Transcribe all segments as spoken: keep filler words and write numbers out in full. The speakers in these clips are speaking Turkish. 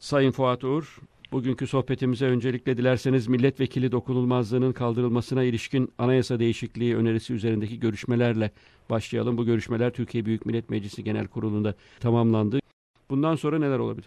Sayın Fuat Uğur, bugünkü sohbetimize öncelikle dilerseniz milletvekili dokunulmazlığının kaldırılmasına ilişkin anayasa değişikliği önerisi üzerindeki görüşmelerle başlayalım. Bu görüşmeler Türkiye Büyük Millet Meclisi Genel Kurulu'nda tamamlandı. Bundan sonra neler olabilir?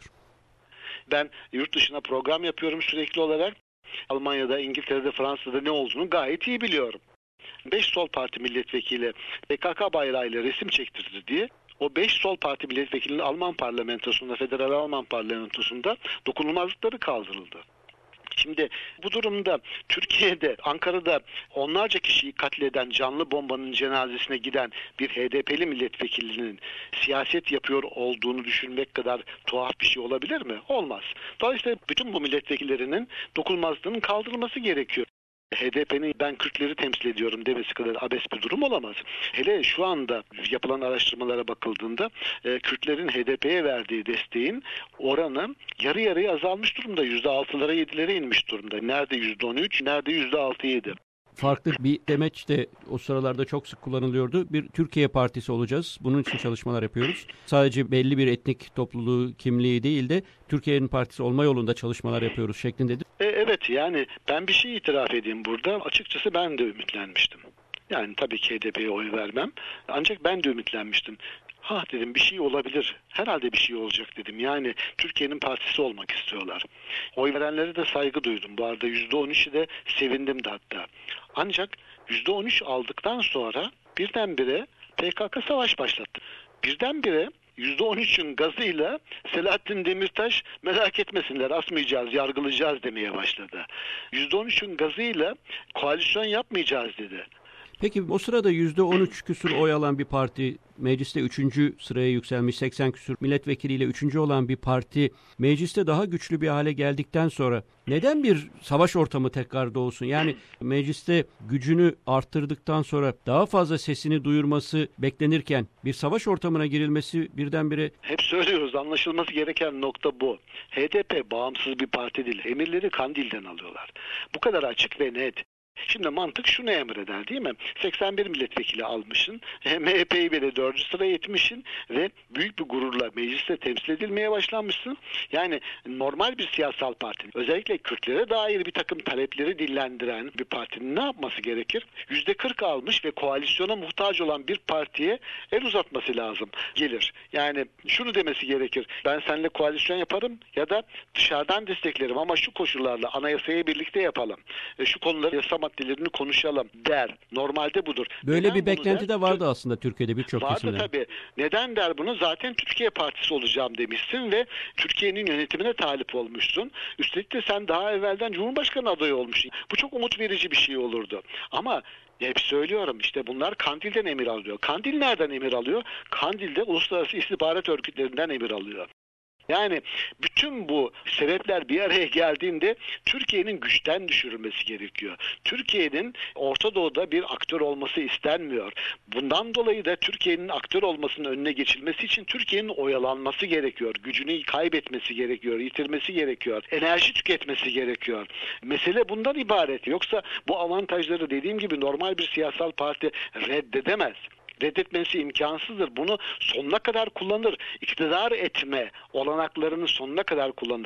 Ben yurt dışına program yapıyorum sürekli olarak. Almanya'da, İngiltere'de, Fransa'da ne olduğunu gayet iyi biliyorum. Beş sol parti milletvekili P K K bayrağıyla resim çektirdi diye o beş sol parti milletvekilinin Alman parlamentosunda, federal Alman parlamentosunda dokunulmazlıkları kaldırıldı. Şimdi bu durumda Türkiye'de, Ankara'da onlarca kişiyi katleden canlı bombanın cenazesine giden bir H D P'li milletvekilinin siyaset yapıyor olduğunu düşünmek kadar tuhaf bir şey olabilir mi? Olmaz. Dolayısıyla bütün bu milletvekillerinin dokunulmazlığının kaldırılması gerekiyor. H D P'nin ben Kürtleri temsil ediyorum demesi kadar abes bir durum olamaz. Hele şu anda yapılan araştırmalara bakıldığında e, Kürtlerin H D P'ye verdiği desteğin oranı yarı yarıya azalmış durumda. yüzde altılara yedilere inmiş durumda. Nerede yüzde on üç, nerede yüzde altı yedi. Farklı bir demeç de o sıralarda çok sık kullanılıyordu. Bir Türkiye Partisi olacağız. Bunun için çalışmalar yapıyoruz. Sadece belli bir etnik topluluğu, kimliği değil de Türkiye'nin partisi olma yolunda çalışmalar yapıyoruz şeklindedir. E, evet yani ben bir şey itiraf edeyim burada. Açıkçası ben de ümitlenmiştim. Yani tabii ki H D P'ye oy vermem. Ancak ben de ümitlenmiştim. Ha dedim bir şey olabilir. Herhalde bir şey olacak dedim. Yani Türkiye'nin partisi olmak istiyorlar. Oy verenlere de saygı duydum. Bu arada yüzde on üçü de sevindim de hatta. Ancak yüzde on üç aldıktan sonra birdenbire P K K savaş başlattı. Birdenbire yüzde on üçün gazıyla Selahattin Demirtaş merak etmesinler asmayacağız, yargılayacağız demeye başladı. yüzde on üçün gazıyla koalisyon yapmayacağız dedi. Peki o sırada yüzde on üç küsur oy alan bir parti, mecliste üçüncü sıraya yükselmiş seksen küsur milletvekiliyle üçüncü olan bir parti, mecliste daha güçlü bir hale geldikten sonra neden bir savaş ortamı tekrar doğsun? Yani mecliste gücünü arttırdıktan sonra daha fazla sesini duyurması beklenirken bir savaş ortamına girilmesi birdenbire... Hep söylüyoruz, anlaşılması gereken nokta bu. H D P bağımsız bir parti değil. Emirleri Kandil'den alıyorlar. Bu kadar açık ve net. Şimdi mantık şunu emreder değil mi? seksen bir milletvekili almışsın, M H P'yi bile dördüncü sıraya etmişsin ve büyük bir gururla mecliste temsil edilmeye başlanmışsın. Yani normal bir siyasal parti, özellikle Kürtlere dair bir takım talepleri dillendiren bir partinin ne yapması gerekir? yüzde kırk almış ve koalisyona muhtaç olan bir partiye el uzatması lazım. Gelir. Yani şunu demesi gerekir. Ben seninle koalisyon yaparım ya da dışarıdan desteklerim ama şu koşullarla anayasayı birlikte yapalım. E, şu konuları yasa maddelerini konuşalım der. Normalde budur. Böyle Neden bir beklenti der? de vardı aslında Türkiye'de birçok kesimde. Vardı tabii. Neden der bunu? Zaten Türkiye Partisi olacağım demişsin ve Türkiye'nin yönetimine talip olmuşsun. Üstelik de sen daha evvelden Cumhurbaşkanı adayı olmuşsun. Bu çok umut verici bir şey olurdu. Ama hep söylüyorum işte bunlar Kandil'den emir alıyor. Kandil nereden emir alıyor? Kandil'de uluslararası istihbarat örgütlerinden emir alıyor. Yani bütün bu sebepler bir araya geldiğinde Türkiye'nin güçten düşürülmesi gerekiyor. Türkiye'nin Orta Doğu'da bir aktör olması istenmiyor. Bundan dolayı da Türkiye'nin aktör olmasının önüne geçilmesi için Türkiye'nin oyalanması gerekiyor. Gücünü kaybetmesi gerekiyor, yitirmesi gerekiyor. Enerji tüketmesi gerekiyor. Mesele bundan ibaret. Yoksa bu avantajları dediğim gibi normal bir siyasal parti reddedemez. Reddetmesi imkansızdır. Bunu sonuna kadar kullanır. İktidar etme olanaklarını sonuna kadar kullanır.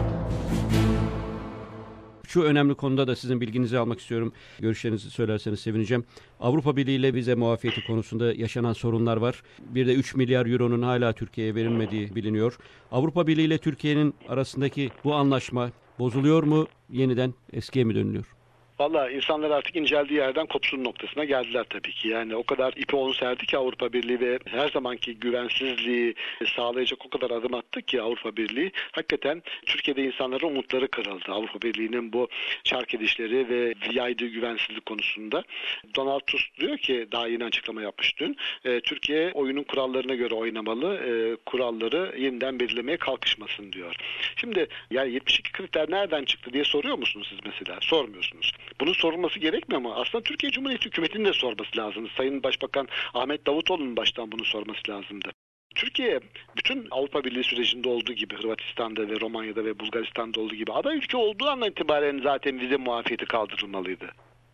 Şu önemli konuda da sizin bilginizi almak istiyorum. Görüşlerinizi söylerseniz sevineceğim. Avrupa Birliği ile vize muafiyeti konusunda yaşanan sorunlar var. Bir de üç milyar euronun hala Türkiye'ye verilmediği biliniyor. Avrupa Birliği ile Türkiye'nin arasındaki bu anlaşma bozuluyor mu? Yeniden eskiye mi dönülüyor? Valla insanlar artık inceldiği yerden kopsun noktasına geldiler tabii ki. Yani o kadar ipi onu serdi ki Avrupa Birliği ve her zamanki güvensizliği sağlayacak o kadar adım attı ki Avrupa Birliği. Hakikaten Türkiye'de insanların umutları kırıldı. Avrupa Birliği'nin bu çark edişleri ve yaydığı güvensizlik konusunda. Donald Tusk diyor ki daha yeni açıklama yapmış dün. E, Türkiye oyunun kurallarına göre oynamalı. E, kuralları yeniden belirlemeye kalkışmasın diyor. Şimdi yani yetmiş iki kriter nereden çıktı diye soruyor musunuz siz mesela? Sormuyorsunuz. Bunun sorulması gerekmiyor mu? Aslında Türkiye Cumhuriyeti Hükümeti'nin de sorması lazım. Sayın Başbakan Ahmet Davutoğlu'nun baştan bunu sorması lazımdı. Türkiye bütün Avrupa Birliği sürecinde olduğu gibi Hırvatistan'da ve Romanya'da ve Bulgaristan'da olduğu gibi aday ülke olduğu andan itibaren zaten vize muafiyeti kaldırılmalıydı.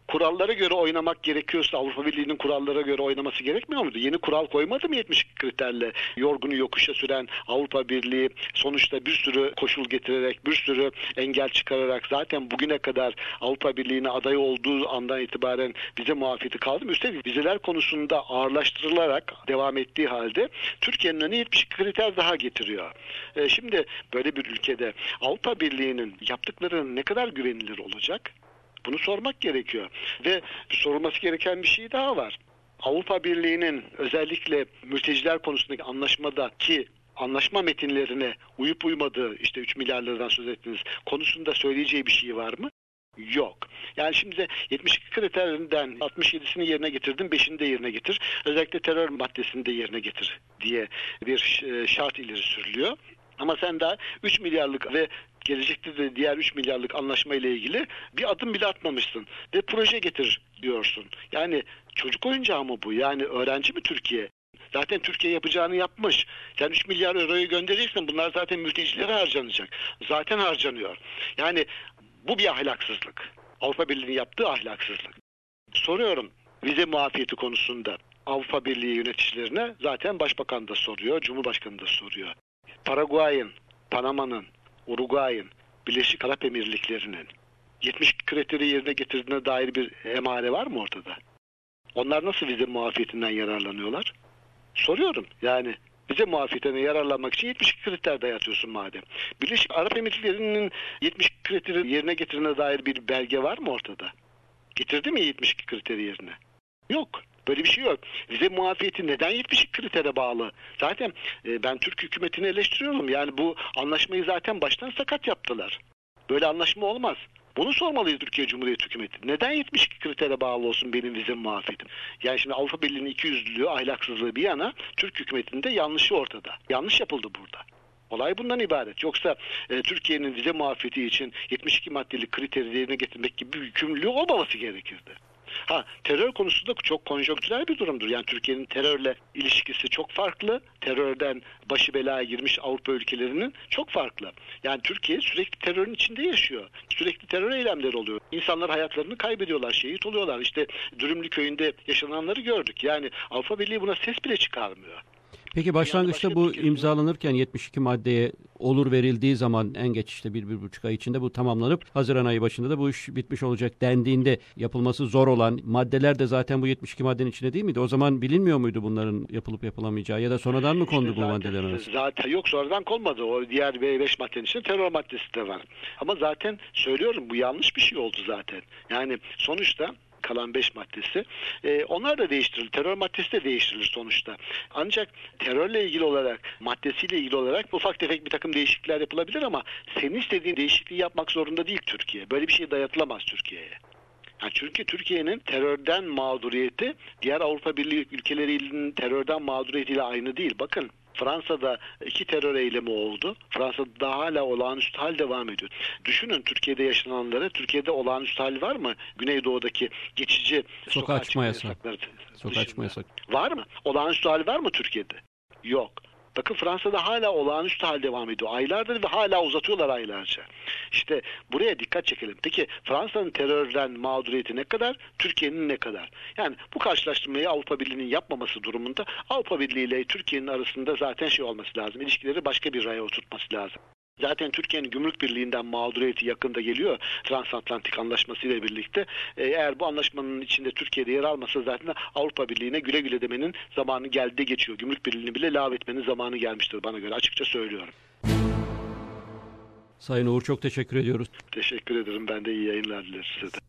kurallara göre oynamak gerekiyorsa Avrupa Birliği'nin kurallara göre oynaması gerekmiyor muydu? Yeni kural koymadı mı yetmiş iki kriterle yorgunu yokuşa süren Avrupa Birliği sonuçta bir sürü koşul getirerek, bir sürü engel çıkararak zaten bugüne kadar Avrupa Birliği'ne aday olduğu andan itibaren vize muafiyeti kaldı mı? Üstelik vizeler konusunda ağırlaştırılarak devam ettiği halde Türkiye'nin önüne yetmiş iki kriter daha getiriyor. E şimdi böyle bir ülkede Avrupa Birliği'nin yaptıkları ne kadar güvenilir olacak? Bunu sormak gerekiyor. Ve sorulması gereken bir şey daha var. Avrupa Birliği'nin özellikle mülteciler konusundaki anlaşmadaki anlaşma metinlerine uyup uymadığı, işte üç milyar liradan söz ettiniz, konusunda söyleyeceği bir şey var mı? Yok. Yani şimdi de yetmiş iki kriterlerinden altmış yedisini yerine getirdin, beşini de yerine getir. Özellikle terör maddesini de yerine getir diye bir şart ileri sürülüyor. Ama sen daha üç milyarlık ve gelecekte de diğer üç milyarlık anlaşma ile ilgili bir adım bile atmamışsın. Ve proje getir diyorsun. Yani çocuk oyuncağı mı bu? Yani öğrenci mi Türkiye? Zaten Türkiye yapacağını yapmış. Sen üç milyar euroyu göndereceksin. Bunlar zaten mültecilere harcanacak. Zaten harcanıyor. Yani bu bir ahlaksızlık. Avrupa Birliği'nin yaptığı ahlaksızlık. Soruyorum vize muafiyeti konusunda Avrupa Birliği yöneticilerine zaten Başbakan da soruyor, Cumhurbaşkanı da soruyor. Paraguay'ın, Panama'nın, Uruguay'ın, Birleşik Arap Emirlikleri'nin yetmiş kriteri yerine getirdiğine dair bir emare var mı ortada? Onlar nasıl vize muafiyetinden yararlanıyorlar? Soruyorum yani. Vize muafiyetinden yararlanmak için yetmiş kriter dayatıyorsun madem. Birleşik Arap Emirlikleri'nin yetmiş kriteri yerine getirdiğine dair bir belge var mı ortada? Getirdi mi yetmiş iki kriteri yerine? Yok. Böyle bir şey yok. Vize muafiyeti neden yetmiş iki kritere bağlı? Zaten e, ben Türk hükümetini eleştiriyorum. Yani bu anlaşmayı zaten baştan sakat yaptılar. Böyle anlaşma olmaz. Bunu sormalıyız Türkiye Cumhuriyeti hükümeti. Neden yetmiş iki kritere bağlı olsun benim vize muafiyetim? Yani şimdi Avrupa Birliği'nin ikiyüzlülüğü, ahlaksızlığı bir yana, Türk hükümetinin de yanlışı ortada. Yanlış yapıldı burada. Olay bundan ibaret. Yoksa e, Türkiye'nin vize muafiyeti için yetmiş iki maddelik kriteri yerine getirmek gibi bir yükümlülüğü olmaması gerekirdi. Ha, terör konusu da çok konjonktürel bir durumdur. Yani Türkiye'nin terörle ilişkisi çok farklı. Terörden başı belaya girmiş Avrupa ülkelerinin çok farklı. Yani Türkiye sürekli terörün içinde yaşıyor. Sürekli terör eylemleri oluyor. İnsanlar hayatlarını kaybediyorlar, şehit oluyorlar. İşte Dürümlü köyünde yaşananları gördük. Yani Avrupa Birliği buna ses bile çıkarmıyor. Peki başlangıçta bu imzalanırken yetmiş iki maddeye olur verildiği zaman en geç işte bir, bir buçuk ay içinde bu tamamlanıp Haziran ayı başında da bu iş bitmiş olacak dendiğinde yapılması zor olan maddeler de zaten bu yetmiş iki maddenin içinde değil miydi? O zaman bilinmiyor muydu bunların yapılıp yapılamayacağı ya da sonradan mı kondu işte bu maddeler arasında? Zaten yok, sonradan konmadı. O diğer beş maddenin içinde terör maddesi de var. Ama zaten söylüyorum bu yanlış bir şey oldu zaten. Yani sonuçta kalan beş maddesi. E, onlar da değiştirilir. Terör maddesi de değiştirilir sonuçta. Ancak terörle ilgili olarak, maddesiyle ilgili olarak ufak tefek bir takım değişiklikler yapılabilir ama senin istediğin değişikliği yapmak zorunda değil Türkiye. Böyle bir şey dayatılamaz Türkiye'ye. Yani çünkü Türkiye'nin terörden mağduriyeti diğer Avrupa Birliği ülkelerinin terörden mağduriyetiyle aynı değil. Bakın Fransa'da iki terör eylemi oldu. Fransa'da da hala olağanüstü hal devam ediyor. Düşünün Türkiye'de yaşananları. Türkiye'de olağanüstü hal var mı? Güneydoğu'daki geçici sokağa, sokağa açma yasakları. Sokağa açma yasak. Var mı? Olağanüstü hal var mı Türkiye'de? Yok. Bakın Fransa'da hala olağanüstü hal devam ediyor. Aylardır ve hala uzatıyorlar aylarca. İşte buraya dikkat çekelim. Peki Fransa'nın terörden mağduriyeti ne kadar? Türkiye'nin ne kadar? Yani bu karşılaştırmayı Avrupa Birliği'nin yapmaması durumunda Avrupa Birliği ile Türkiye'nin arasında zaten şey olması lazım. İlişkileri başka bir raya oturtması lazım. Zaten Türkiye'nin Gümrük Birliği'nden mağduriyeti yakında geliyor Transatlantik Anlaşması ile birlikte. Eğer bu anlaşmanın içinde Türkiye'de yer almasa zaten Avrupa Birliği'ne güle güle demenin zamanı geldi de geçiyor. Gümrük Birliği'ni bile lağvetmenin zamanı gelmiştir bana göre. Açıkça söylüyorum. Sayın Uğur çok teşekkür ediyoruz. Teşekkür ederim. Ben de iyi yayınlar dilerim size de.